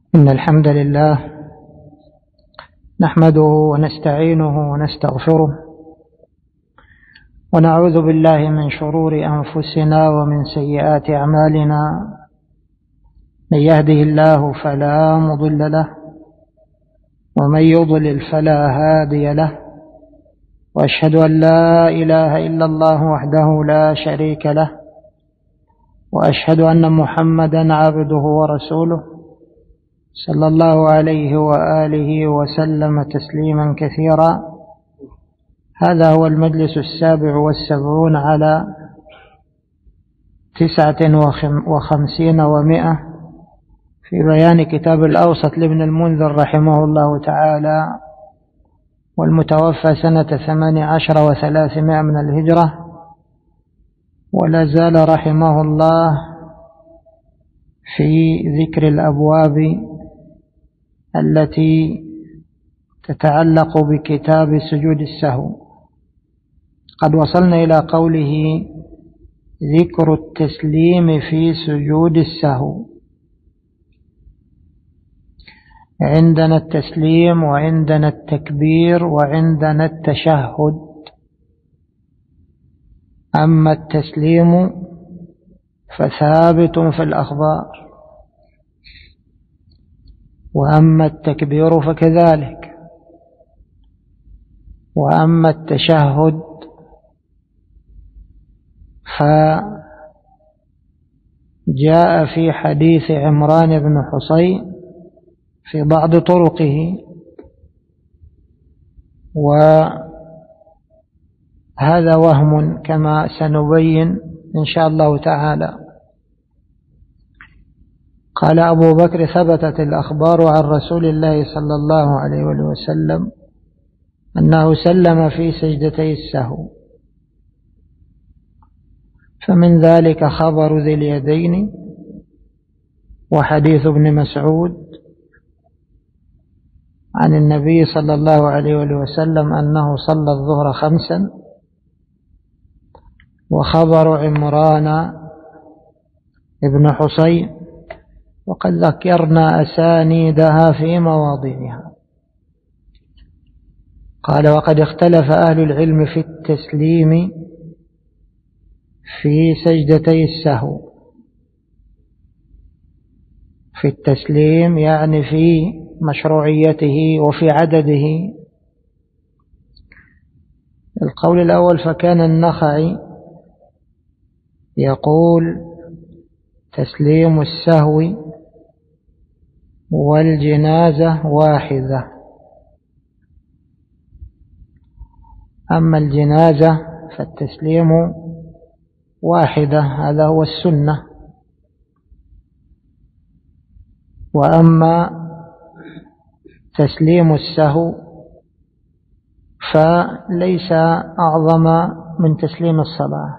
إن الحمد لله نحمده ونستعينه ونستغفره ونعوذ بالله من شرور أنفسنا ومن سيئات أعمالنا. من يهده الله فلا مضل له ومن يضلل فلا هادي له، وأشهد أن لا إله إلا الله وحده لا شريك له، وأشهد أن محمدا عبده ورسوله صلى الله عليه وآله وسلم تسليما كثيرا. هذا هو المجلس 77 على 59 و100 في بيان كتاب الأوسط لابن المنذر رحمه الله تعالى، والمتوفى سنة 18 و300 من الهجرة، ولا زال رحمه الله في ذكر الأبواب التي تتعلق بكتاب سجود السهو. قد وصلنا إلى قوله ذكر التسليم في سجود السهو. عندنا التسليم وعندنا التكبير وعندنا التشهد. أما التسليم فثابت في الأخبار، وأما التكبير فكذلك، وأما التشهد فجاء في حديث عمران بن حصين في بعض طرقه، وهذا وهم كما سنبين إن شاء الله تعالى. قال أبو بكر: ثبتت الأخبار عن رسول الله صلى الله عليه وسلم أنه سلم في سجدتي السهو، فمن ذلك خبر ذي اليدين، وحديث ابن مسعود عن النبي صلى الله عليه وسلم أنه صلى الظهر 5، وخبر عمران ابن حصين، وقد ذكرنا أسانيدها في مواضعها. قال: وقد اختلف أهل العلم في التسليم في سجدتي السهو. في التسليم يعني في مشروعيته وفي عدده. القول الأول: فكان النخعي يقول تسليم السهو والجنازة واحدة. أما الجنازة فالتسليم واحدة، هذا هو السنة. وأما تسليم السهو فليس أعظم من تسليم الصلاة،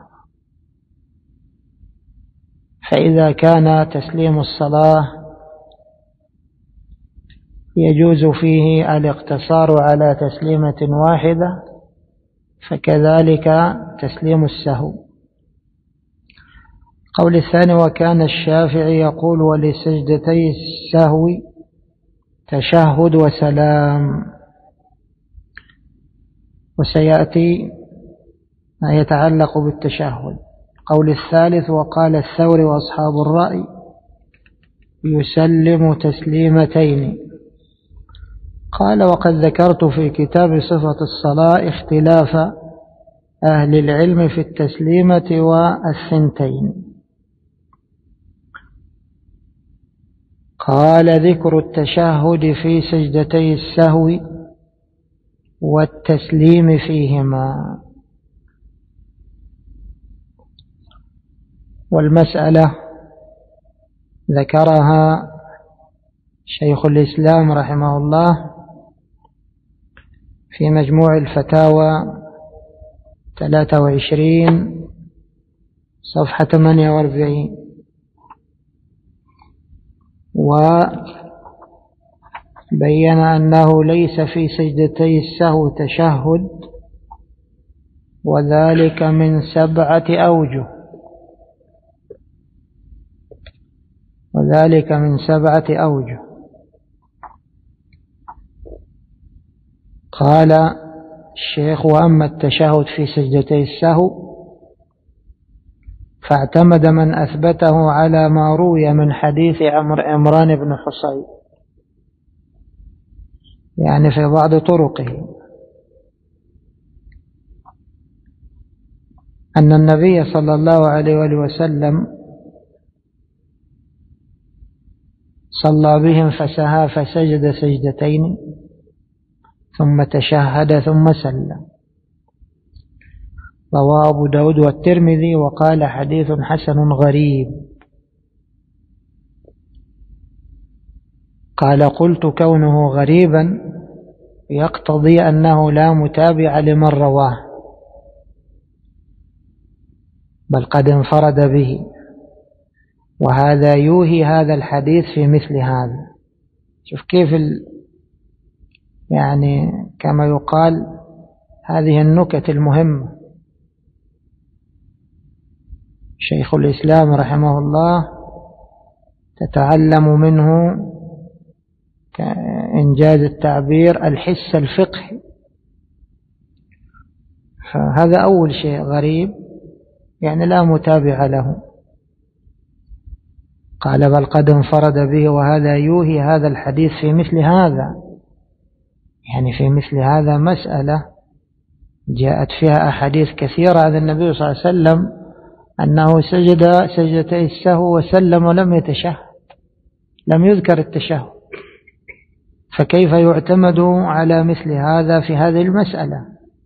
فإذا كان تسليم الصلاة يجوز فيه الاقتصار على تسليمة واحدة، فكذلك تسليم السهو. قول الثاني: وكان الشافعي يقول ولسجدتي السهو تشهد وسلام. وسيأتي ما يتعلق بالتشهد. قول الثالث: وقال الثوري وأصحاب الرأي يسلم تسليمتين. قال: وقد ذكرت في كتاب صفة الصلاة اختلاف أهل العلم في التسليمة والثنتين. قال: ذكر التشهد في سجدتي السهو والتسليم فيهما. والمسألة ذكرها شيخ الإسلام رحمه الله في مجموع الفتاوى 23 صفحة 48، وبين أنه ليس في سجدتي السهو تشهد، وذلك من 7 أوجه. وذلك من 7 أوجه. قال الشيخ: وأما التشهد في سجدتي السهو فاعتمد من أثبته على ما روي من حديث عمران بن حصين، يعني في بعض طرقه، أن النبي صلى الله عليه وسلم صلى بهم فسها فسجد سجدتين ثم تشهد ثم سلم. رواه أبو داود والترمذي وقال: حديث حسن غريب. قال: قلت: كونه غريبا يقتضي أنه لا متابع لمن رواه، بل قد انفرد به، وهذا يوهي هذا الحديث في مثل هذا. شوف كيف يعني كما يقال هذه النكت المهمة. شيخ الإسلام رحمه الله تتعلم منه إنجاز التعبير الحس الفقهي، فهذا أول شيء غريب، يعني لا متابع له. قال: بل قد انفرد به، وهذا يوهي هذا الحديث في مثل هذا، يعني في مثل هذا مسألة جاءت فيها أحاديث كثيرة عن النبي صلى الله عليه وسلم أنه سجد سجدتي السهو وسلم ولم يتشهد، لم يذكر التشهد، فكيف يعتمد على مثل هذا في هذه المسألة؟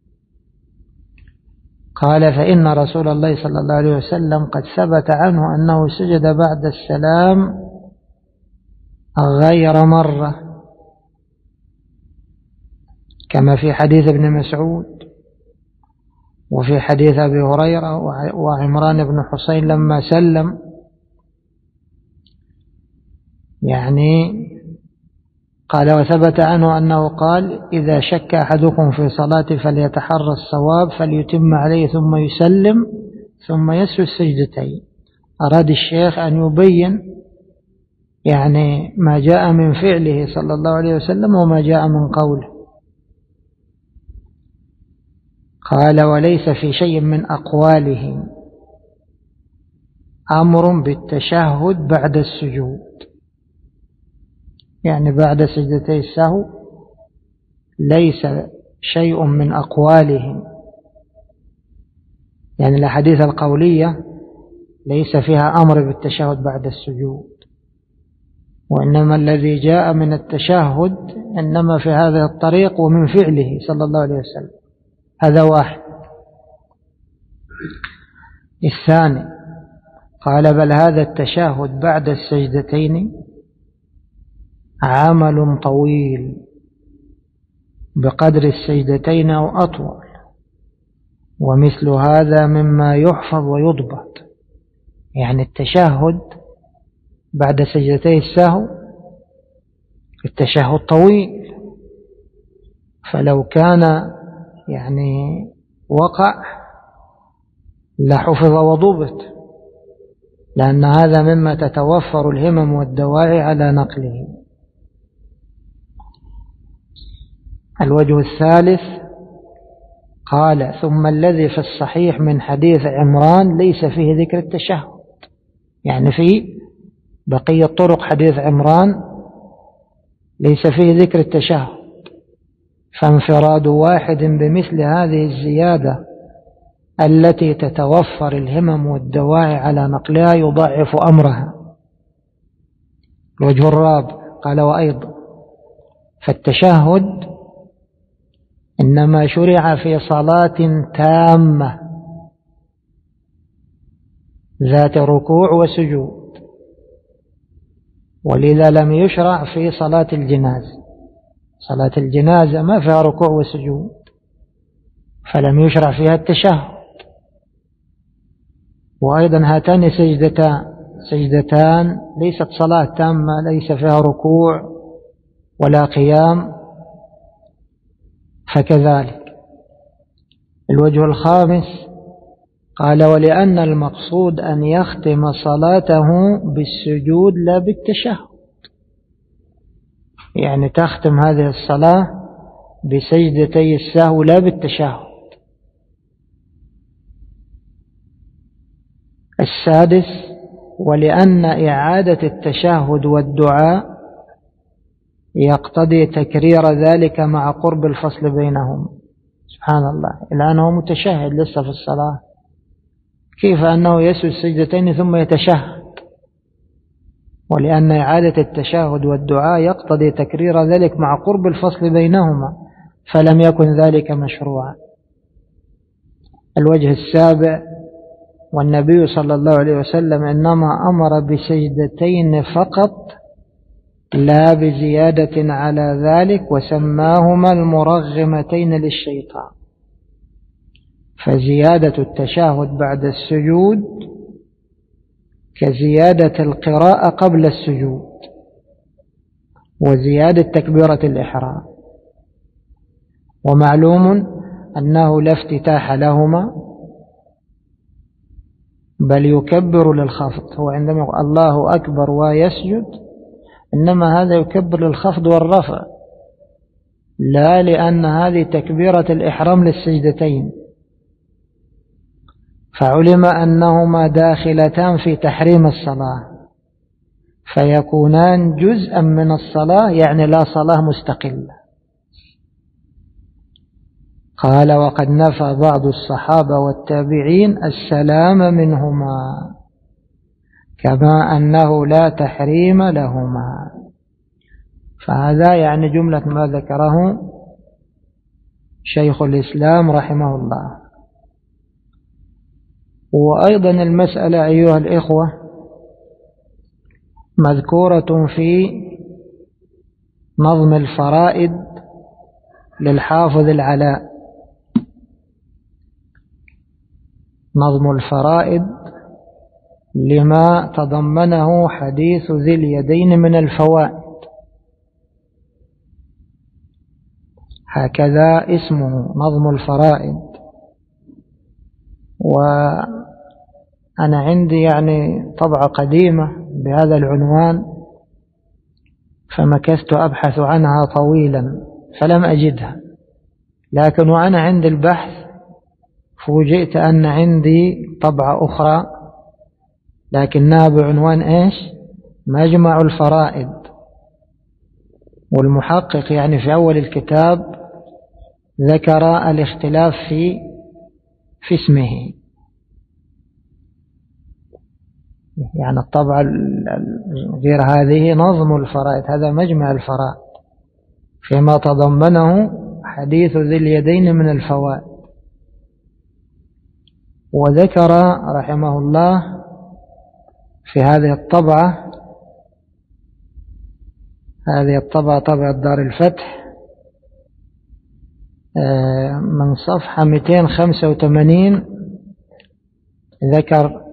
قال: فإن رسول الله صلى الله عليه وسلم قد ثبت عنه أنه سجد بعد السلام غير مرة، كما في حديث ابن مسعود وفي حديث أبي هريرة وعمران بن حصين لما سلم. يعني قال: وثبت عنه أنه قال: إذا شك أحدكم في صلاته فليتحرى الصواب فليتم عليه ثم يسلم ثم يسجد سجدتين. أراد الشيخ أن يبين يعني ما جاء من فعله صلى الله عليه وسلم وما جاء من قوله. قال: وليس في شيء من أقواله أمر بالتشهد بعد السجود، يعني بعد سجدتي السهو ليس شيء من أقوالهم، يعني الأحاديث القولية ليس فيها أمر بالتشهد بعد السجود، وإنما الذي جاء من التشهد إنما في هذا الطريق ومن فعله صلى الله عليه وسلم. هذا واحد. الثاني قال: بل هذا التشهد بعد السجدتين عمل طويل بقدر السجدتين أو أطول، ومثل هذا مما يحفظ ويضبط. يعني التشهد بعد سجدتي السهو التشهد طويل، فلو كان يعني وقع لحفظ وضبط، لأن هذا مما تتوفر الهمم والدواعي على نقله. الوجه الثالث قال: ثم الذي في الصحيح من حديث عمران ليس فيه ذكر التشهد، يعني في بقية طرق حديث عمران ليس فيه ذكر التشهد، فانفراد واحد بمثل هذه الزيادة التي تتوفر الهمم والدواعي على نقلها يضعف أمرها. الوجه الرابع قال: وأيضا فالتشهد إنما شرع في صلاة تامة ذات ركوع وسجود، ولذا لم يشرع في صلاة الجنازة. صلاة الجنازة ما فيها ركوع وسجود، فلم يشرع فيها التشهد. وأيضا هاتان سجدتان ليست صلاة تامة، ليس فيها ركوع ولا قيام، فكذلك. الوجه الخامس قال: ولأن المقصود أن يختم صلاته بالسجود لا بالتشهد، يعني تختم هذه الصلاة بسجدتي السهو لا بالتشهد. السادس: ولأن إعادة التشهد والدعاء يقتضي تكرير ذلك مع قرب الفصل بينهم. سبحان الله، الآن هو متشهد لسه في الصلاة، كيف أنه يسجد سجدتين ثم يتشهد؟ ولأن إعادة التشهد والدعاء يقتضي تكرير ذلك مع قرب الفصل بينهما، فلم يكن ذلك مشروعا. الوجه السابع: والنبي صلى الله عليه وسلم إنما أمر بسجدتين فقط لا بزيادة على ذلك، وسماهما المرغمتين للشيطان. فزيادة التشهد بعد السجود كزيادة القراءة قبل السجود، وزيادة تكبيرة الإحرام. ومعلوم أنه لا افتتاح لهما، بل يكبر للخفض. هو عندما يقول الله أكبر ويسجد، إنما هذا يكبر للخفض والرفع، لا لأن هذه تكبيرة الإحرام للسجدتين. فعلم أنهما داخلتان في تحريم الصلاة، فيكونان جزءا من الصلاة، يعني لا صلاة مستقلة. قال: وقد نفى بعض الصحابة والتابعين السلام منهما، كما أنه لا تحريم لهما. فهذا يعني جملة ما ذكره شيخ الإسلام رحمه الله. وأيضا المسألة أيها الإخوة مذكورة في نظم الفرائد للحافظ العلاء. نظم الفرائد لما تضمنه حديث ذي اليدين من الفوائد، هكذا اسمه نظم الفرائد. وأنا عندي يعني طبعة قديمة بهذا العنوان، فمكثت أبحث عنها طويلا فلم أجدها، لكن وأنا عند البحث فوجئت أن عندي طبعة أخرى لكنها بعنوان إيش؟ مجمع الفرائد. والمحقق يعني في أول الكتاب ذكر الاختلاف في اسمه، يعني الطبعة غير هذه نظم الفرائد، هذا مجمع الفرائد فيما تضمنه حديث ذي اليدين من الفوائد. وذكر رحمه الله في هذه الطبعة، هذه الطبعة طبعة دار الفتح، من صفحة 285 ذكر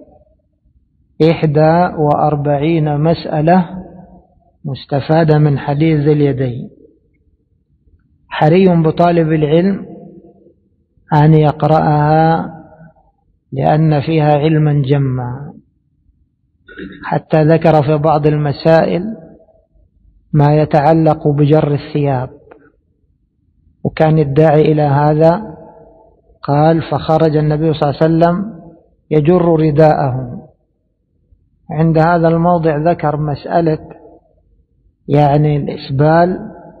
41 مسألة مستفادة من حديث ذي اليدين. حري بطالب العلم أن يقرأها لأن فيها علما جما، حتى ذكر في بعض المسائل ما يتعلق بجر الثياب، وكان الداعي إلى هذا قال: فخرج النبي صلى الله عليه وسلم يجر رداءه. عند هذا الموضع ذكر مسألة يعني الإسبال،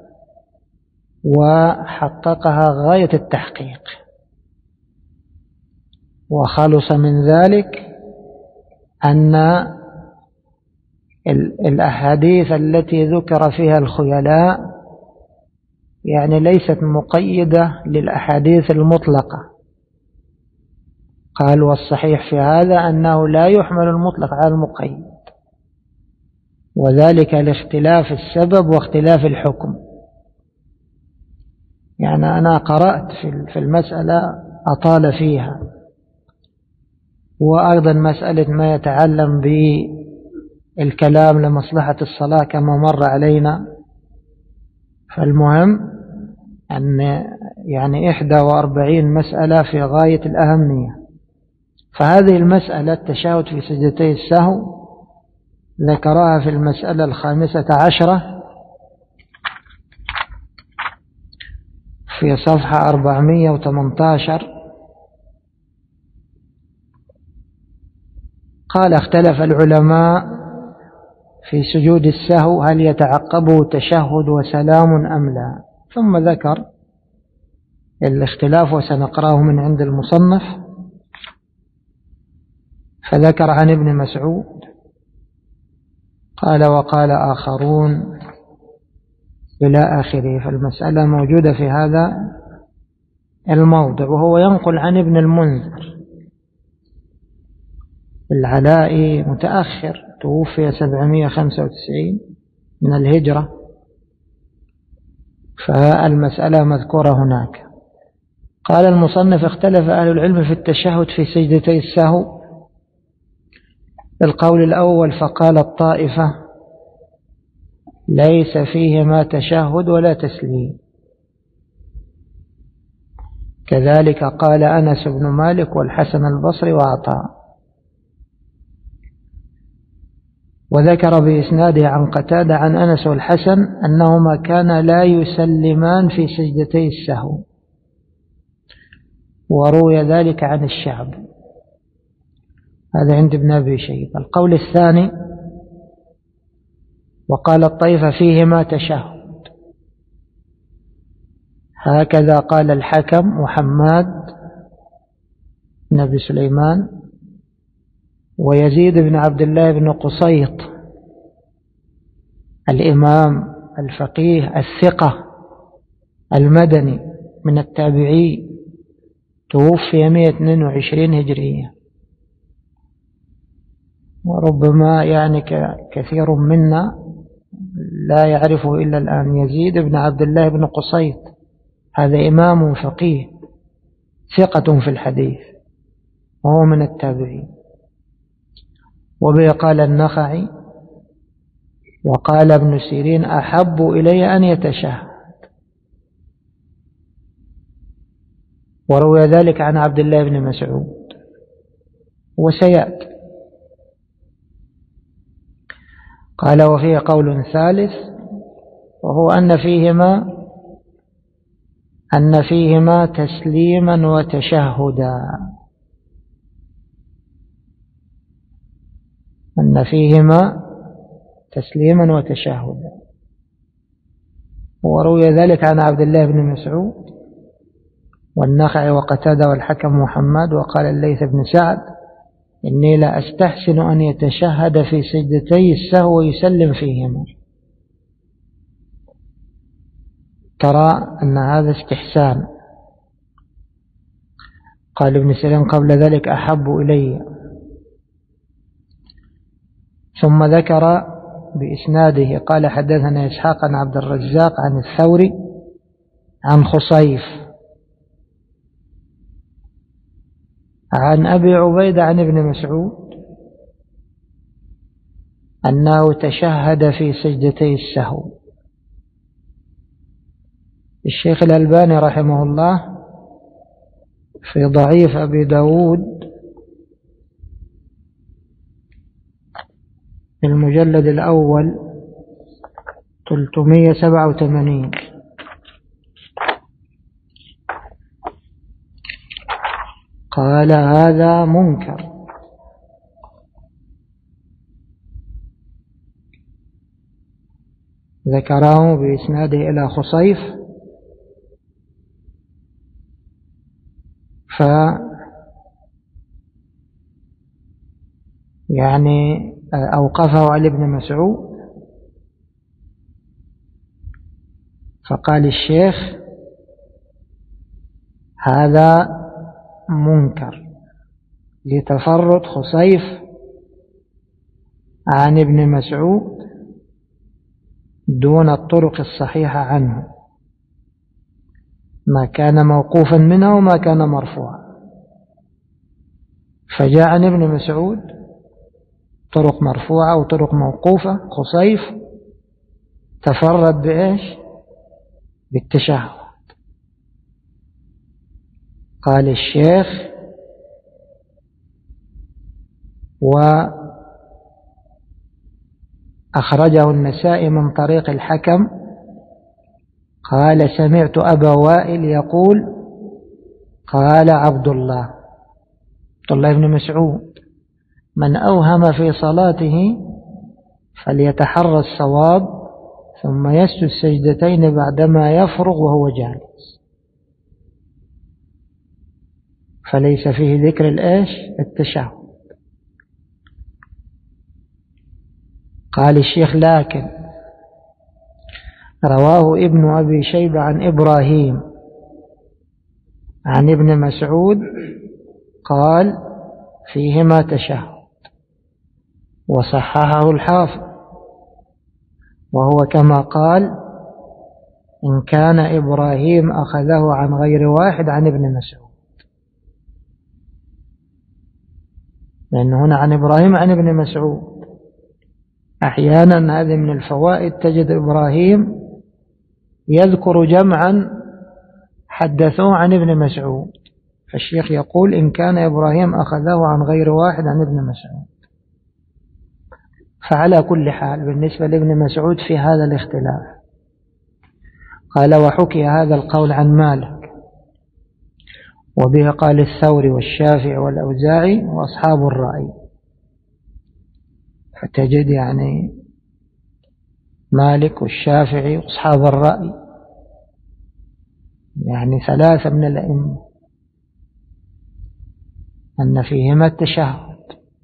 وحققها غاية التحقيق، وخلص من ذلك أن الأحاديث التي ذكر فيها الخيلاء يعني ليست مقيدة للأحاديث المطلقة. قال: والصحيح في هذا أنه لا يحمل المطلق على المقيد، وذلك لاختلاف السبب واختلاف الحكم. يعني أنا قرأت في المسألة أطال فيها، وأيضا مسألة ما يتعلم بالكلام لمصلحة الصلاة كما مر علينا. فالمهم أن يعني 41 مسألة في غاية الأهمية. فهذه المسألة التشهد في سجدتي السهو ذكرها في المسألة 15، في صفحة 418 قال: اختلف العلماء في سجود السهو هل يتعقبه تشهد وسلام أم لا، ثم ذكر الاختلاف وسنقرأه من عند المصنف. فذكر عن ابن مسعود قال: وقال آخرون إلى آخره. فالمسألة موجودة في هذا الموضع، وهو ينقل عن ابن المنذر العلائي متأخر، توفي 795 من الهجرة، فالمسألة مذكورة هناك. قال المصنف: اختلف أهل العلم في التشهد في سجدتي السهو. القول الأول فقال الطائفة: ليس فيهما تشهد ولا تسليم. كذلك قال أنس بن مالك والحسن البصري وعطاء. وذكر بإسناده عن قتادة عن أنس والحسن أنهما كانا لا يسلمان في سجدتي السهو، وروي ذلك عن الشعب. هذا عند ابن أبي شيبة. القول الثاني وقال الطائفة فيهما تشهد، هكذا قال الحكم وحماد بن أبي سليمان ويزيد بن عبد الله بن قصيط الإمام الفقيه الثقة المدني من التابعي، توفي 122 هجرية. وربما يعني كثير منا لا يعرفه إلا الآن. يزيد بن عبد الله بن قصيط هذا إمام فقيه ثقة في الحديث، وهو من التابعين. وبه قال النخعي وقال ابن سيرين: أحب إلي أن يتشهد. وروي ذلك عن عبد الله بن مسعود وسيأتي. قال: وفيه قول ثالث وهو أن فيهما تسليما وتشهدا، أن فيهما تسليما وتشهدا. وروي ذلك عن عبد الله بن مسعود والنخعي وقتادة والحكم محمد. وقال الليث بن سعد: إني لا أستحسن أن يتشهد في سجدتي السهو ويسلم فيهما. ترى أن هذا استحسان. قال ابن سيرين قبل ذلك: أحب إلي. ثم ذكر بإسناده قال: حدثنا إسحاق عن عبد الرزاق عن الثوري عن خصيف عن أبي عبيدة عن ابن مسعود أنه تشهد في سجدتي السهو. الشيخ الألباني رحمه الله في ضعيف أبي داود المجلد الأول 387 قال: هذا منكر. ذكره بإسناده إلى خصيف، يعني أوقفه على ابن مسعود، فقال الشيخ: هذا منكر لتفرد خصيف عن ابن مسعود دون الطرق الصحيحة عنه، ما كان موقوفا منه وما كان مرفوعا. فجاء عن ابن مسعود طرق مرفوعة وطرق موقوفة. خصيف تفرد بإيش؟ بالتشهد. قال الشيخ: وأخرجه النسائي من طريق الحكم قال سمعت أبا وائل يقول قال عبد الله بن مسعود من أوهم في صلاته فليتحرى الصواب ثم يسجد سجدتين بعدما يفرغ وهو جالس، فليس فيه ذكر التشهد. قال الشيخ لكن رواه ابن أبي شيبة عن إبراهيم عن ابن مسعود قال فيهما تشهد، وصححه الحافظ، وهو كما قال إن كان إبراهيم أخذه عن غير واحد عن ابن مسعود، لأن هنا عن إبراهيم عن ابن مسعود. أحيانا هذه من الفوائد، تجد إبراهيم يذكر جمعا حدثوه عن ابن مسعود، فالشيخ يقول إن كان إبراهيم أخذه عن غير واحد عن ابن مسعود. فعلى كل حال بالنسبة لابن مسعود في هذا الاختلاف. قال وحكي هذا القول عن مالك، وبه قال الثوري والشافعي والأوزاعي وأصحاب الرأي. فتجد يعني مالك والشافعي وأصحاب الرأي يعني ثلاثة من الأئمة أن فيهما التشهد،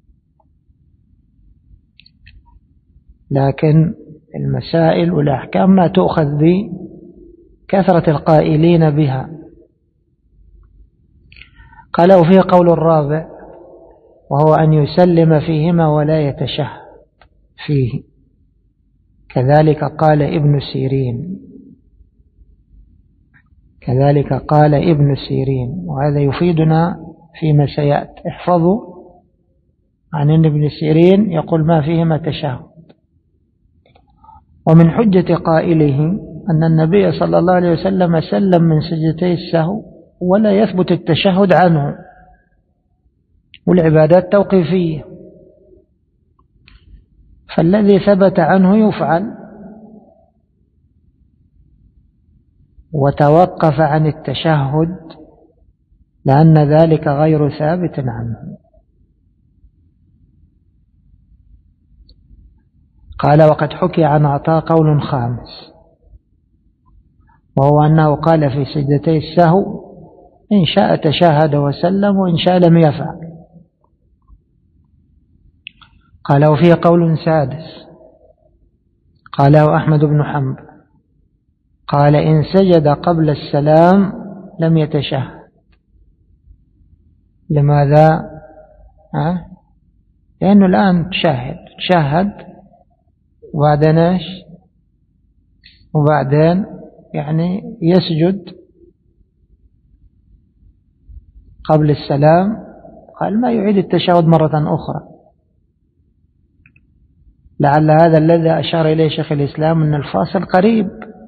لكن المسائل والأحكام ما تؤخذ بكثرة القائلين بها. قال وفيه قول الرابع وهو أن يسلم فيهما ولا يتشهد فيه، كذلك قال ابن سيرين، وهذا يفيدنا فيما سيأتي. احفظوا عن ابن سيرين يقول ما فيهما تشهد. ومن حجة قائله أن النبي صلى الله عليه وسلم سلم من سجدتي السهو ولا يثبت التشهد عنه، والعبادات توقيفية، فالذي ثبت عنه يفعل، وتوقف عن التشهد لأن ذلك غير ثابت عنه. قال وقد حكي عن عطاء قول خامس، وهو أنه قال في سجدتي السهو إن شاء تشهد وسلم وإن شاء لم يفعل. قال وفيه قول سادس قاله أحمد بن حنبل، قال إن سجد قبل السلام لم يتشهد. لماذا؟ لأنه الآن تشهد وبعدين يعني يسجد قبل السلام، قال ما يعيد التشهد مرة أخرى. لعل هذا الذي أشار إليه شيخ الإسلام أن الفاصل قريب.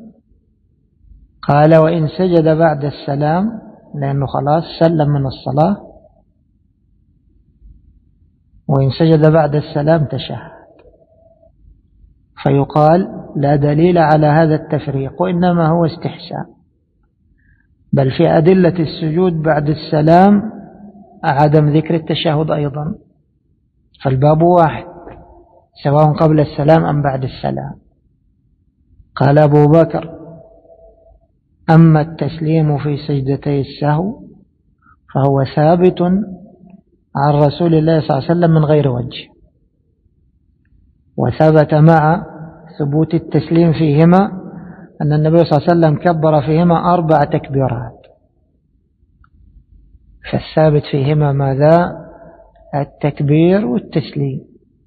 قال وإن سجد بعد السلام لأنه خلاص سلم من الصلاة، وإن سجد بعد السلام تشهد. فيقال لا دليل على هذا التفريق، وإنما هو استحسان، بل في أدلة السجود بعد السلام عدم ذكر التشهد أيضا، فالباب واحد سواء قبل السلام أم بعد السلام. قال أبو بكر أما التسليم في سجدتي السهو فهو ثابت عن رسول الله صلى الله عليه وسلم من غير وجه، وثبت مع ثبوت التسليم فيهما أن النبي صلى الله عليه وسلم كبر فيهما 4 تكبيرات، فالثابت فيهما ماذا؟ التكبير والتسليم.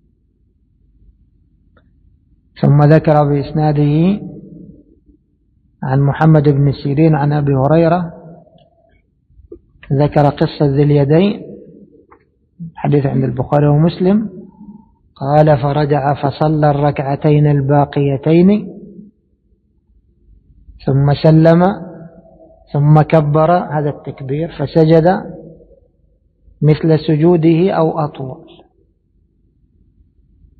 ثم ذكر بإسناده عن محمد بن سيرين عن أبي هريرة، ذكر قصة ذي اليدين، حديث عند البخاري ومسلم، قال فرجع فصلى الركعتين الباقيتين ثم سلم ثم كبر، هذا التكبير، فسجد مثل سجوده أو أطول.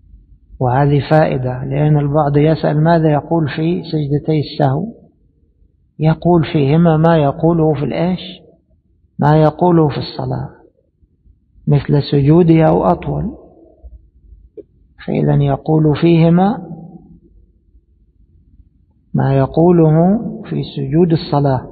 وهذه فائدة، لأن البعض يسأل ماذا يقول في سجدتي السهو، يقول فيهما ما يقوله في الإيش، ما يقوله في الصلاة، مثل سجودها أو أطول. فإذا يقول فيهما ما يقوله في سجود الصلاة.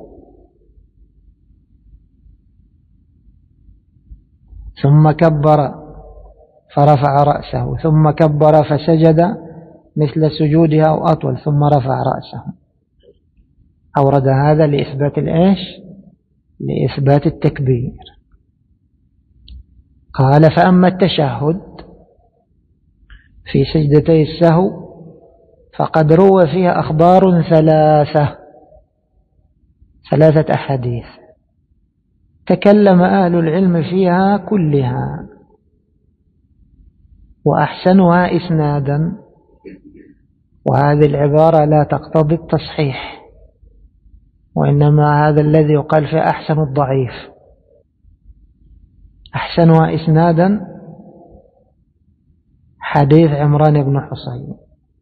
ثم كبر فرفع رأسه، ثم كبر فسجد مثل سجودها أو أطول، ثم رفع رأسه. أورد هذا لإثبات الإيش؟ لإثبات التكبير. قال فأما التشهد في سجدتي السهو فقد روى فيها أخبار ثلاثة أحاديث تكلم أهل العلم فيها كلها، وأحسنها إسنادا، وهذه العبارة لا تقتضي التصحيح، وإنما هذا الذي يقال فيه أحسن الضعيف. أحسنها إسنادا حديث عمران بن حصين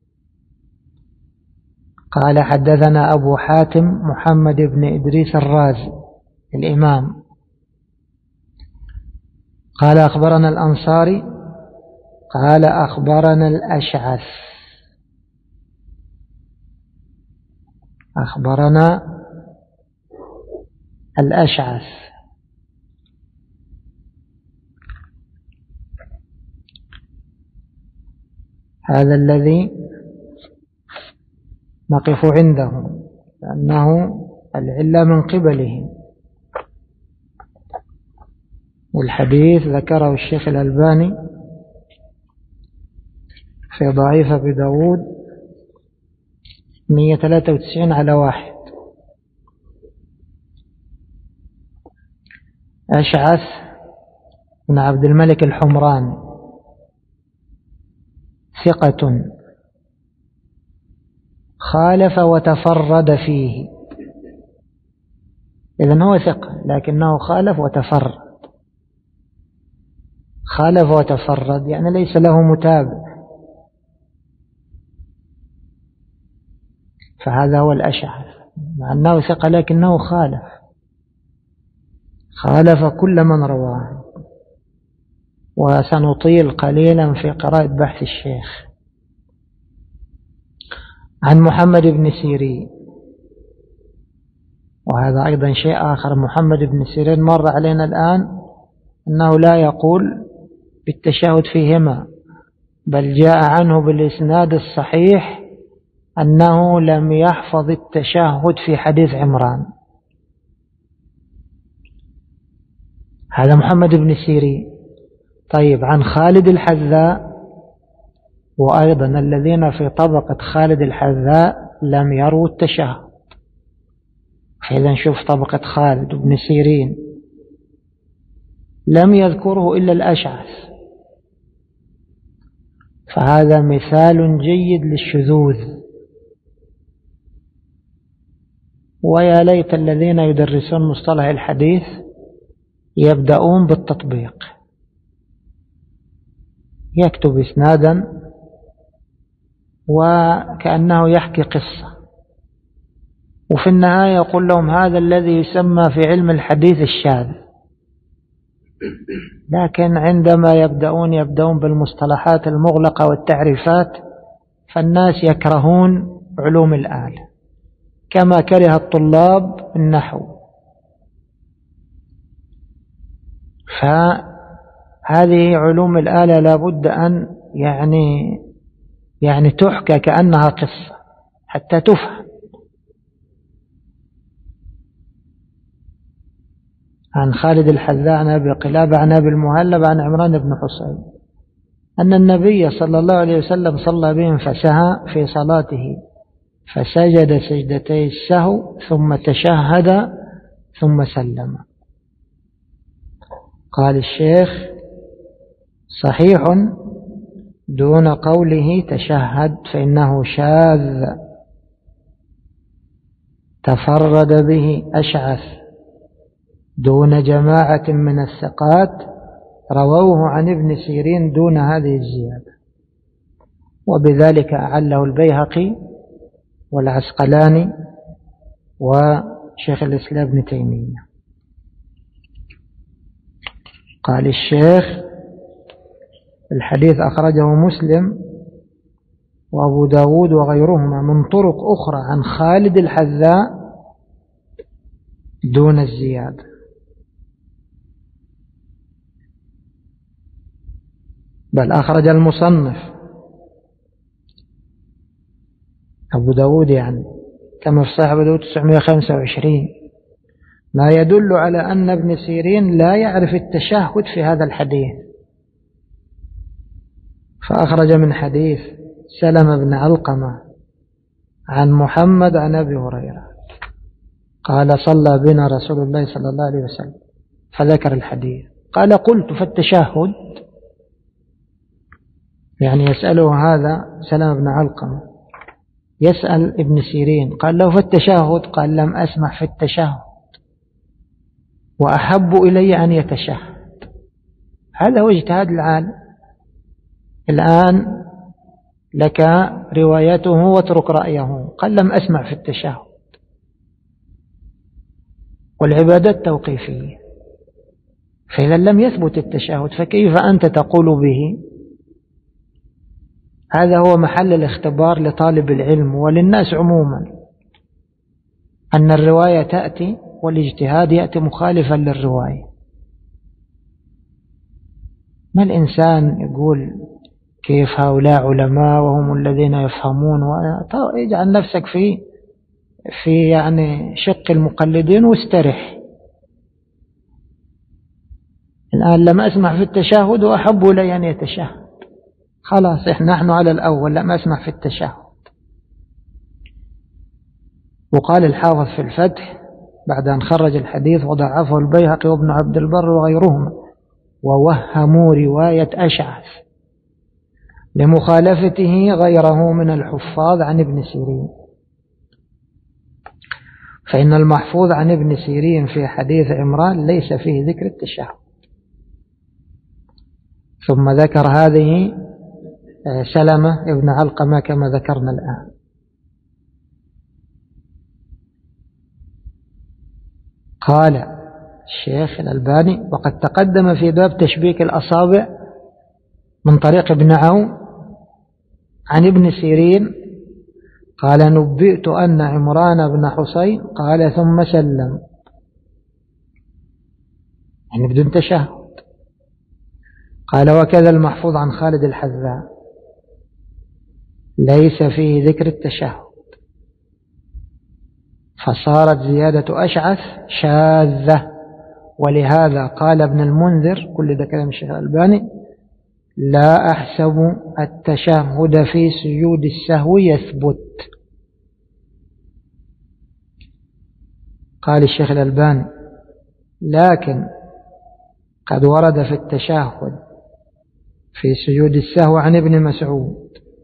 قال حدثنا أبو حاتم محمد بن إدريس الرازي الإمام قال أخبرنا الأنصاري قال أخبرنا الأشعث أخبرنا الأشعث. هذا الذي نقف عنده لأنه العلة من قبله، والحديث ذكره الشيخ الألباني في ضعيف أبي داود 193/1. أشعث بن عبد الملك الحمراني ثقة خالف وتفرد فيه. إذن هو ثقة لكنه خالف وتفرد. خالف وتفرد يعني ليس له متابع، فهذا هو الأشعث، مع أنه ثقة لكنه خالف كل من رواه. وسنطيل قليلا في قراءة بحث الشيخ. عن محمد بن سيرين، وهذا أيضا شيء آخر. محمد بن سيرين مر علينا الآن أنه لا يقول بالتشهد فيهما، بل جاء عنه بالإسناد الصحيح أنه لم يحفظ التشهد في حديث عمران. هذا محمد بن سيرين. طيب عن خالد الحذاء، وأيضا الذين في طبقة خالد الحذاء لم يروا التشهد. فإذا نشوف طبقة خالد بن سيرين لم يذكره إلا الأشعث، فهذا مثال جيد للشذوذ. ويا ليت الذين يدرسون مصطلح الحديث يبدأون بالتطبيق، يكتب إسنادا وكأنه يحكي قصة، وفي النهاية يقول لهم هذا الذي يسمى في علم الحديث الشاذ. لكن عندما يبدأون بالمصطلحات المغلقة والتعريفات فالناس يكرهون علوم الآلة كما كره الطلاب النحو. فهذه علوم الآلة لابد أن يعني تحكى كأنها قصة حتى تفهم. عن خالد الحذاء عن أبي قلابة عن أبي المهلب عن عمران بن حصين أن النبي صلى الله عليه وسلم صلى بهم فسهى في صلاته فسجد سجدتي السهو ثم تشهد ثم سلم. قال الشيخ صحيح دون قوله تشهد فإنه شاذ تفرد به أشعث دون جماعة من الثقات رووه عن ابن سيرين دون هذه الزيادة. وبذلك أعله البيهقي والعسقلاني وشيخ الإسلام ابن تيمية. قال الشيخ: الحديث أخرجه مسلم وأبو داود وغيرهما من طرق أخرى عن خالد الحذاء دون الزيادة. بل أخرج المصنف أبو داود يعني كما في صحيح أبو داود 925 ما يدل على أن ابن سيرين لا يعرف التشهد في هذا الحديث، فأخرج من حديث سلمة بن علقمة عن محمد عن أبي هريرة قال: صلى بنا رسول الله صلى الله عليه وسلم، فذكر الحديث. قال: قلت: فالتشهد؟ يعني يسأله هذا سلمة بن علقمة يسأل ابن سيرين، قال له: فالتشهد؟ قال: لم أسمع في التشهد وأحب إلي أن يتشهد. هذا هو اجتهاد العالم. الآن لك روايته واترك رأيه. قال: لم أسمع في التشهد. والعبادات توقيفية، فإذا لم يثبت التشهد فكيف أنت تقول به؟ هذا هو محل الاختبار لطالب العلم وللناس عموما، أن الرواية تأتي والاجتهاد يأتي مخالفا للرواية. ما الإنسان يقول كيف هؤلاء علماء وهم الذين يفهمون، ويجعل نفسك في يعني شق المقلدين واسترح. الآن لم أسمع في التشهد وأحب لي أن يتشهد، خلاص نحن على الأول، لم أسمع في التشهد. وقال الحافظ في الفتح بعد أن خرج الحديث: وضعفه البيهقي وابن عبد البر وغيرهما، ووهموا رواية أشعث لمخالفته غيره من الحفاظ عن ابن سيرين، فإن المحفوظ عن ابن سيرين في حديث عمران ليس فيه ذكر التشهد. ثم ذكر هذه سلمة ابن علقمة كما ذكرنا الآن. قال الشيخ الألباني: وقد تقدم في باب تشبيك الأصابع من طريق ابن عون عن ابن سيرين قال: نبئت أن عمران بن حسين قال ثم سلم، يعني بدون تشهد. قال: وكذا المحفوظ عن خالد الحذاء ليس فيه ذكر التشهد، فصارت زيادة أشعث شاذة. ولهذا قال ابن المنذر، كل ده كلام الشيخ الألباني: لا أحسب التشهد في سجود السهو يثبت. قال الشيخ الألباني: لكن قد ورد في التشهد في سجود السهو عن ابن مسعود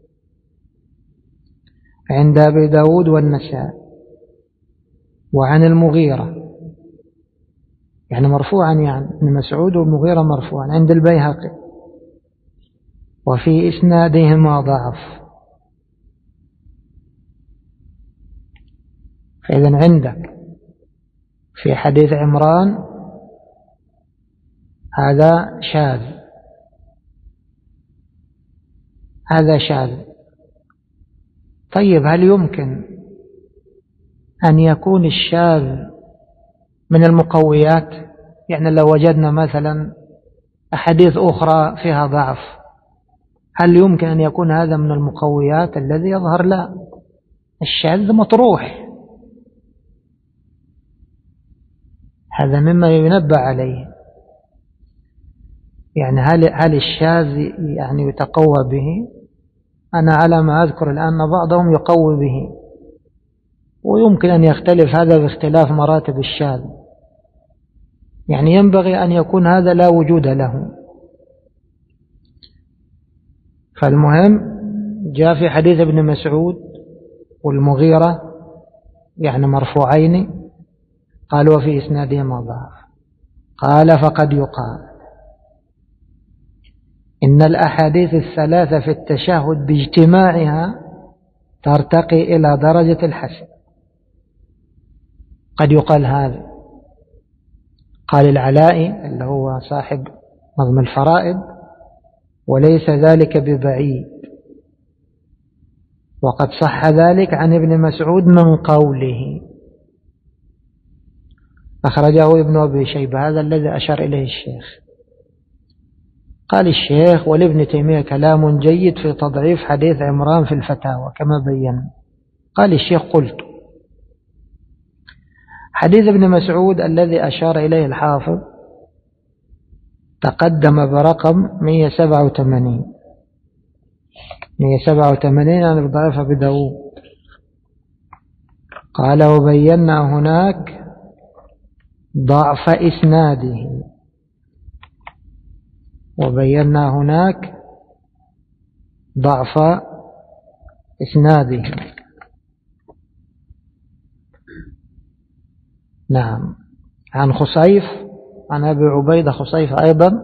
عند أبي داود والنسائي، وعن المغيرة، يعني مرفوعا، يعني ابن مسعود والمغيرة مرفوعا عند البيهقي، وفي إسنادهما ضعف. فإذا عندك في حديث عمران هذا شاذ، هذا شاذ. طيب، هل يمكن أن يكون الشاذ من المقويات؟ يعني لو وجدنا مثلا أحاديث أخرى فيها ضعف، هل يمكن أن يكون هذا من المقويات؟ الذي يظهر لا، الشاذ مطروح، هذا مما ينبه عليه. يعني هل الشاذ يعني يتقوى به؟ أنا على ما أذكر الآن بعضهم يقوي به، ويمكن أن يختلف هذا باختلاف مراتب الشاذ، يعني ينبغي أن يكون هذا لا وجود له. فالمهم جاء في حديث ابن مسعود والمغيرة يعني مرفوعين، قال: وفي إسنادهما ضعف. قال: فقد يقال إن الأحاديث الثلاثة في التشهد باجتماعها ترتقي إلى درجة الحسن، قد يقال هذا. قال العلائي اللي هو صاحب نظم الفرائد: وليس ذلك ببعيد، وقد صح ذلك عن ابن مسعود من قوله. أخرجه ابن أبي شيبة، هذا الذي أشار إليه الشيخ. قال الشيخ: ولابن تيمية كلام جيد في تضعيف حديث عمران في الفتاوى كما بين. قال الشيخ: قلت: حديث ابن مسعود الذي أشار إليه الحافظ تقدم برقم 187 عن الضعيف أبي داود. قال: وبينا هناك ضعف إسناده. نعم. عن خصيف، عن أبي عبيدة، خصيف أيضا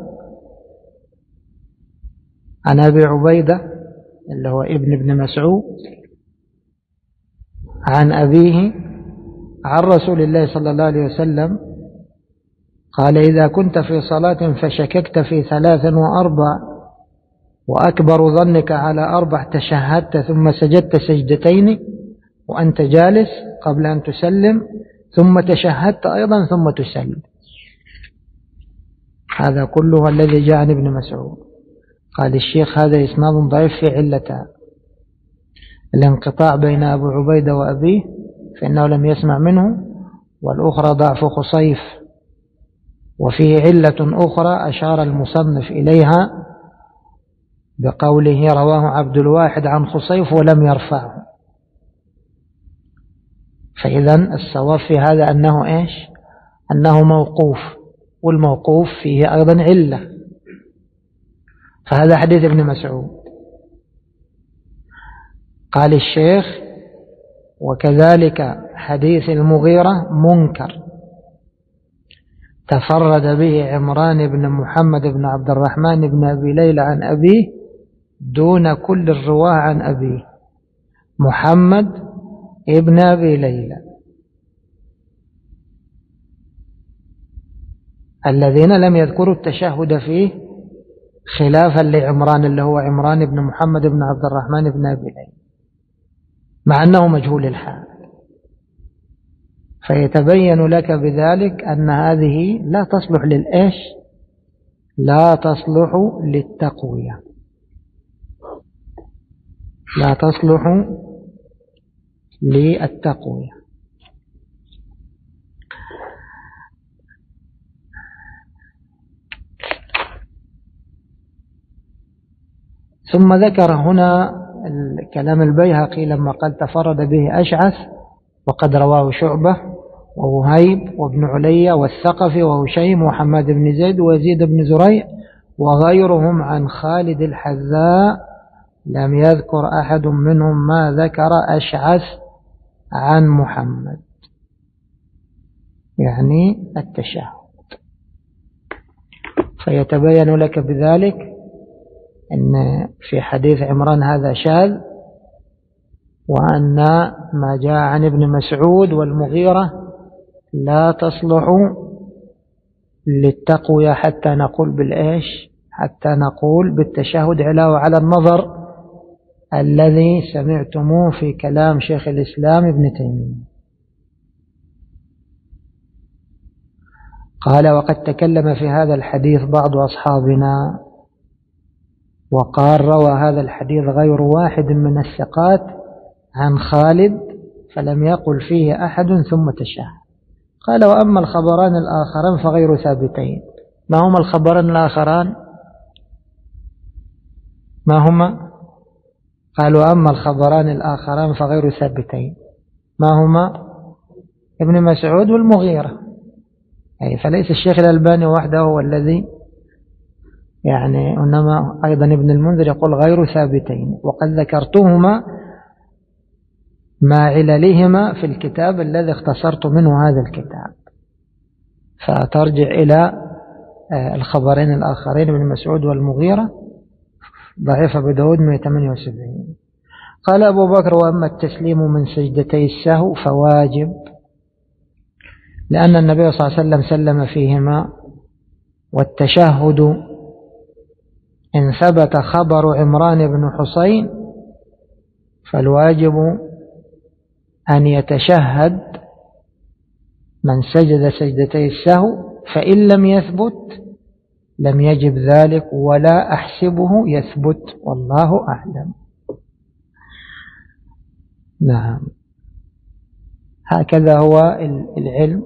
عن أبي عبيدة اللي هو ابن مسعود، عن أبيه عن رسول الله صلى الله عليه وسلم قال: إذا كنت في صلاة فشككت في 3 و4 وأكبر ظنك على 4 تشهدت ثم سجدت سجدتين وأنت جالس قبل أن تسلم، ثم تشهدت أيضا ثم تسلم. هذا كله الذي جاء عن ابن مسعود. قال الشيخ: هذا إسناد ضعيف في علتان: الانقطاع بين أبو عبيدة وأبيه فإنه لم يسمع منه، والأخرى ضعف خصيف، وفيه علة أخرى أشار المصنف إليها بقوله: رواه عبد الواحد عن خصيف ولم يرفعه. فإذن الصواب في هذا أنه إيش؟ أنه موقوف، والموقوف فيه أيضا علة. فهذا حديث ابن مسعود. قال الشيخ: وكذلك حديث المغيرة منكر تفرد به عمران بن محمد بن عبد الرحمن بن أبي ليلى عن أبيه دون كل الرواه عن أبيه محمد ابن أبي ليلى، الذين لم يذكروا التشهد فيه، خلافا لعمران اللي هو عمران بن محمد بن عبد الرحمن بن أبي ليلى، مع أنه مجهول الحال. فيتبين لك بذلك أن هذه لا تصلح للإيش؟ لا تصلح للتقوية، لا تصلح للتقوية. ثم ذكر هنا الكلام البيهقي لما قال تفرد به أشعث، وقد رواه شعبة ووهيب وابن علي والثقفي وهشيم وحماد بن زيد ويزيد بن زريع وغيرهم عن خالد الحذاء، لم يذكر أحد منهم ما ذكر أشعث عن محمد، يعني التشهد. فيتبين لك بذلك أن في حديث عمران هذا شاذ، وأن ما جاء عن ابن مسعود والمغيرة لا تصلح للتقوية حتى نقول بالإيش؟ حتى نقول بالتشهد، علاوة على النظر الذي سمعتموه في كلام شيخ الإسلام ابن تيمية. قال: وقد تكلم في هذا الحديث بعض أصحابنا وقال: روى هذا الحديث غير واحد من الثقات عن خالد فلم يقل فيه أحد ثم تشهد. قال: وأما الخبران الآخران فغير ثابتين. ما هما الخبران الآخران؟ ما هما؟ قالوا: أما الخبران الآخران فغير ثابتين. ما هما؟ ابن مسعود والمغيرة. يعني فليس الشيخ الألباني وحده هو الذي يعني، إنما أيضا ابن المنذر يقول غير ثابتين، وقد ذكرتهما مع عللهما في الكتاب الذي اختصرت منه هذا الكتاب، فترجع إلى الخبرين الآخرين ابن مسعود والمغيرة، ضعيف أبي داود 178. قال أبو بكر: وأما التسليم من سجدتي السهو فواجب، لأن النبي صلى الله عليه وسلم سلم فيهما. والتشهد إن ثبت خبر عمران بن حسين فالواجب أن يتشهد من سجد سجدتي السهو، فإن لم يثبت لم يجب ذلك ولا أحسبه يثبت، والله أعلم. نعم، هكذا هو العلم.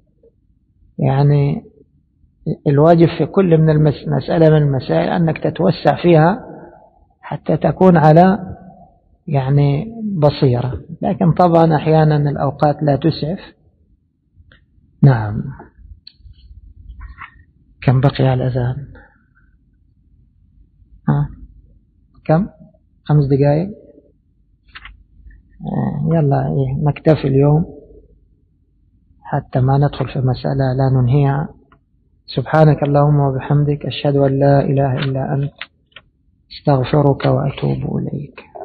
يعني الواجب في كل من مسألة من المسائل أنك تتوسع فيها حتى تكون على يعني بصيرة، لكن طبعا أحيانا الأوقات لا تسعف. نعم. كم بقي على الأذان؟ كم؟ 5 دقائق. يلا نكتفي اليوم حتى ما ندخل في مسألة لا ننهيها. سبحانك اللهم وبحمدك، أشهد أن لا إله إلا أنت، استغفرك وأتوب إليك.